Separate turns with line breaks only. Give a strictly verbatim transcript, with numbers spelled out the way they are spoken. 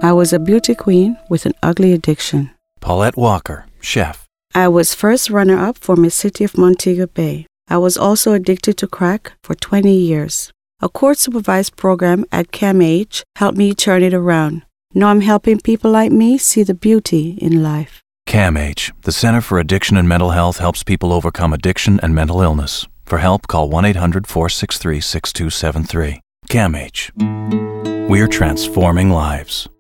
I was a beauty queen with an ugly addiction.
Paulette Walker, chef.
I was first runner-up for Miss City of Montego Bay. I was also addicted to crack for twenty years. A court-supervised program at CAMH helped me turn it around. Now I'm helping people like me see the beauty in life.
CAMH, the Center for Addiction and Mental Health, helps people overcome addiction and mental illness. For help, call one eight hundred, four six three, six two seven three. CAMH. We're transforming lives.